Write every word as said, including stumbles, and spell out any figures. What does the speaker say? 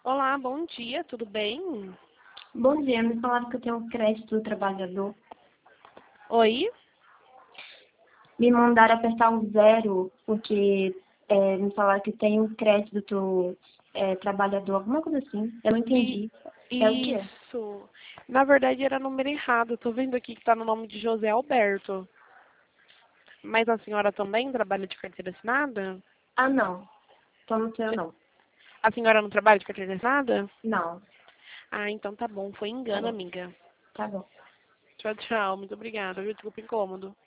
Olá, bom dia, tudo bem? Bom dia, me falaram que eu tenho um crédito do trabalhador. Oi? Me mandaram apertar o zero, porque é, me falaram que tem um crédito do é, trabalhador, alguma coisa assim. Eu não E, entendi. É o quê? isso. Na verdade era número errado. Tô vendo aqui que tá no nome de José Alberto. Mas a senhora também trabalha de carteira assinada? Ah, não. Então não sou eu, não. A senhora não trabalha de carteira assinada? Não. Ah, então tá bom. Foi Tá engano, bom. amiga. Tá bom. Tchau, tchau. Muito obrigada. Viu? Desculpa o incômodo.